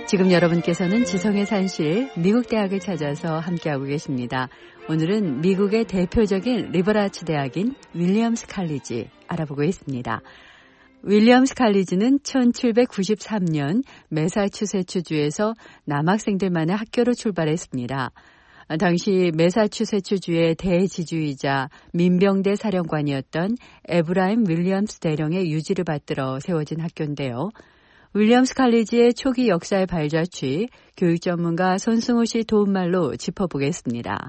지금 여러분께서는 지성의 산실 미국 대학을 찾아서 함께하고 계십니다. 오늘은 미국의 대표적인 리버라츠 대학인 윌리엄스 칼리지 알아보고 있습니다. 윌리엄스 칼리지는 1793년 매사추세츠주에서 남학생들만의 학교로 출발했습니다. 당시 매사추세츠주의 대지주이자 민병대 사령관이었던 에브라임 윌리엄스 대령의 유지를 받들어 세워진 학교인데요. 윌리엄스 칼리지의 초기 역사의 발자취, 교육 전문가 손승우 씨 도움말로 짚어보겠습니다.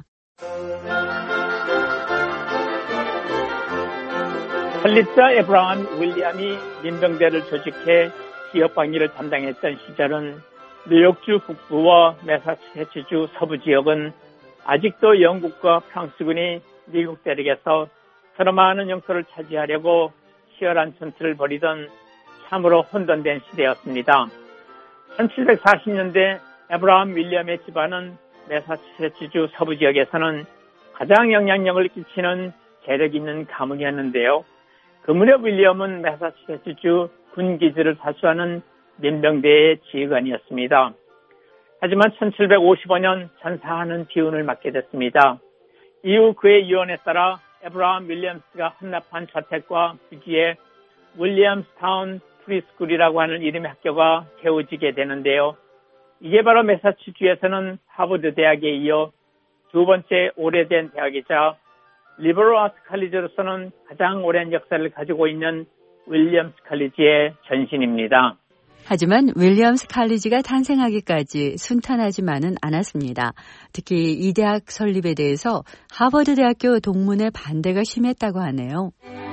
설립자 에브라임 윌리엄이 민병대를 조직해 지역 방위를 담당했던 시절은 뉴욕주 북부와 매사추세츠주 서부 지역은 아직도 영국과 프랑스군이 미국 대륙에서 서로 많은 영토를 차지하려고 치열한 전투를 벌이던 참으로 혼돈된 시대였습니다. 1740년대 에브라임 윌리엄의 집안은 매사추세츠주 서부 지역에서는 가장 영향력을 끼치는 재력 있는 가문이었는데요. 그 무렵 윌리엄은 매사추세츠주 군기지를 사수하는 민병대의 지휘관이었습니다. 하지만 1755년 전사하는 비운을 맞게 됐습니다. 이후 그의 유언에 따라 에브라임 윌리엄스가 헌납한 저택과 부지에 윌리엄스타운 프리스쿨이라고 하는 이름의 학교가 세워지게 되는데요. 이게 바로 매사추세츠주에서는 하버드 대학에 이어 두 번째 오래된 대학이자 리버럴 아트 칼리지로서는 가장 오랜 역사를 가지고 있는 윌리엄스 칼리지의 전신입니다. 하지만 윌리엄스 칼리지가 탄생하기까지 순탄하지만은 않았습니다. 특히 이 대학 설립에 대해서 하버드 대학교 동문의 반대가 심했다고 하네요.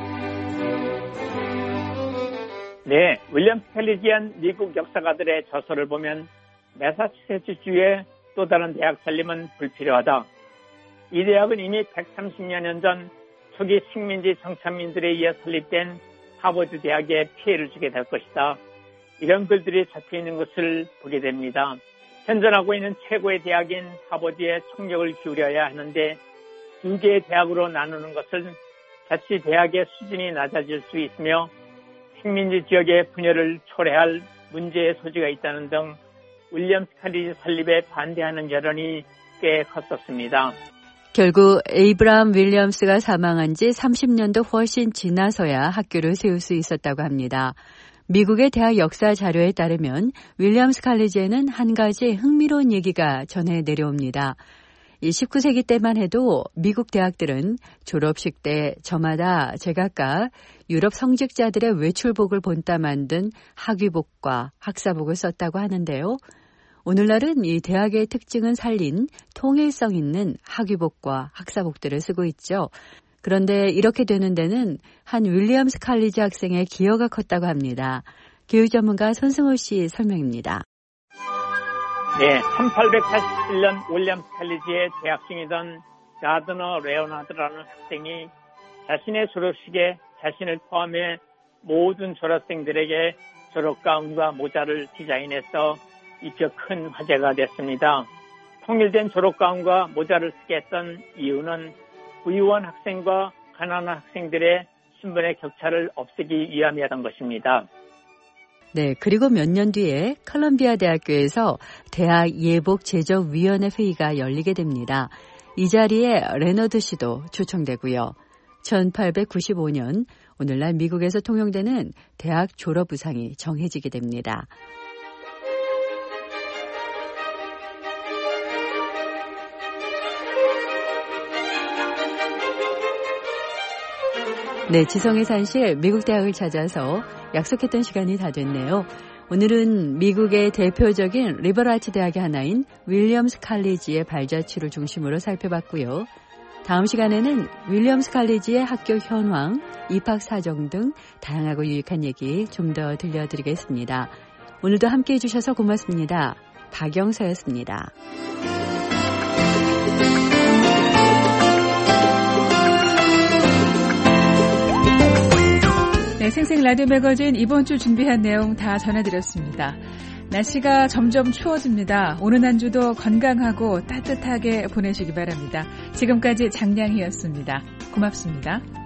네, 윌리엄스 칼리지한 미국 역사가들의 저서를 보면 매사추세츠주의 또 다른 대학 설립은 불필요하다. 이 대학은 이미 130여 년 전 초기 식민지 정착민들에 의해 설립된 하버드 대학에 피해를 주게 될 것이다. 이런 글들이 적혀있는 것을 보게 됩니다. 현존하고 있는 최고의 대학인 하버드에 총력을 기울여야 하는데 두 개의 대학으로 나누는 것은 자칫 대학의 수준이 낮아질 수 있으며 식민지 지역의 분열을 초래할 문제의 소지가 있다는 등 윌리엄스 칼리지 설립에 반대하는 여론이 꽤 컸었습니다. 결국 에이브라임 윌리엄스가 사망한 지 30년도 훨씬 지나서야 학교를 세울 수 있었다고 합니다. 미국의 대학 역사 자료에 따르면 윌리엄스 칼리지에는 한 가지 흥미로운 얘기가 전해 내려옵니다. 이 19세기 때만 해도 미국 대학들은 졸업식 때 저마다 제각각 유럽 성직자들의 외출복을 본따 만든 학위복과 학사복을 썼다고 하는데요. 오늘날은 이 대학의 특징은 살린 통일성 있는 학위복과 학사복들을 쓰고 있죠. 그런데 이렇게 되는 데는 한 윌리엄스 칼리지 학생의 기여가 컸다고 합니다. 교육 전문가 손승호 씨 설명입니다. 네, 1887년 윌리엄스 칼리지의 재학생이던 가드너 레오나드라는 학생이 자신의 졸업식에 자신을 포함해 모든 졸업생들에게 졸업가운과 모자를 디자인해서 입혀 큰 화제가 됐습니다. 통일된 졸업가운과 모자를 쓰게 했던 이유는 부유한 학생과 가난한 학생들의 신분의 격차를 없애기 위함이었던 것입니다. 네, 그리고 몇 년 뒤에 컬럼비아 대학교에서 대학 예복 제정위원회 회의가 열리게 됩니다. 이 자리에 레너드 씨도 초청되고요. 1895년 오늘날 미국에서 통용되는 대학 졸업 의상이 정해지게 됩니다. 네, 지성의 산실 미국 대학을 찾아서 약속했던 시간이 다 됐네요. 오늘은 미국의 대표적인 리버라츠 대학의 하나인 윌리엄스 칼리지의 발자취를 중심으로 살펴봤고요. 다음 시간에는 윌리엄스 칼리지의 학교 현황, 입학 사정 등 다양하고 유익한 얘기 좀 더 들려드리겠습니다. 오늘도 함께해 주셔서 고맙습니다. 박영서였습니다. 네, 생생 라디오 매거진 이번 주 준비한 내용 다 전해드렸습니다. 날씨가 점점 추워집니다. 오늘 한 주도 건강하고 따뜻하게 보내시기 바랍니다. 지금까지 장량희였습니다. 고맙습니다.